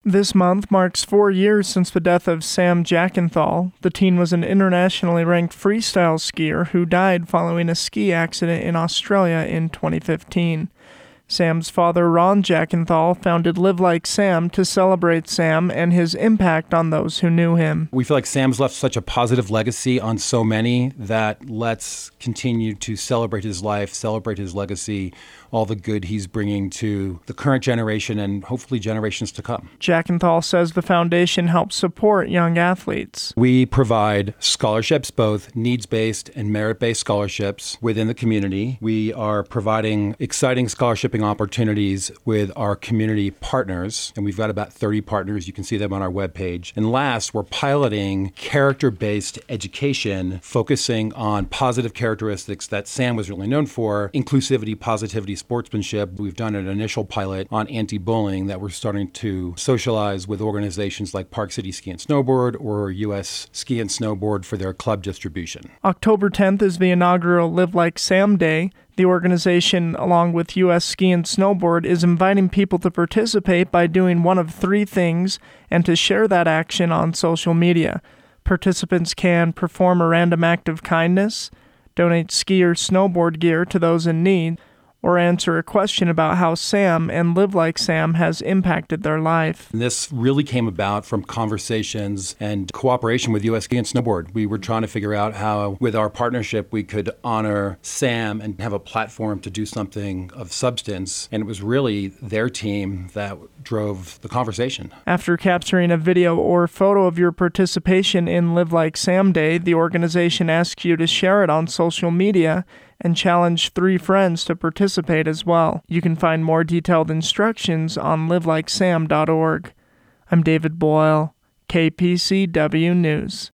This month marks 4 years since the death of Sam Jackenthal. The teen was an internationally ranked freestyle skier who died following a ski accident in Australia in 2015. Sam's father, Ron Jackenthal, founded Live Like Sam to celebrate Sam and his impact on those who knew him. We feel like Sam's left such a positive legacy on so many that let's continue to celebrate his life, celebrate his legacy, all the good he's bringing to the current generation and hopefully generations to come. Jackenthal says the foundation helps support young athletes. We provide scholarships, both needs-based and merit-based scholarships within the community. We are providing exciting scholarshiping opportunities with our community partners, and we've got about 30 partners. You can see them on our webpage. And last, we're piloting character-based education, focusing on positive characteristics that Sam was really known for: inclusivity, positivity, sportsmanship. We've done an initial pilot on anti-bullying that we're starting to socialize with organizations like Park City Ski and Snowboard or U.S. Ski and Snowboard for their club distribution. October 10th is the inaugural Live Like Sam Day. The organization, along with U.S. Ski and Snowboard, is inviting people to participate by doing one of 3 things and to share that action on social media. Participants can perform a random act of kindness, donate ski or snowboard gear to those in need, or answer a question about how Sam and Live Like Sam has impacted their life. And this really came about from conversations and cooperation with U.S. Ski and Snowboard. We were trying to figure out how, with our partnership, we could honor Sam and have a platform to do something of substance. And it was really their team that drove the conversation. After capturing a video or photo of your participation in Live Like Sam Day, the organization asks you to share it on social media and challenge 3 friends to participate as well. You can find more detailed instructions on livelikesam.org. I'm David Boyle, KPCW News.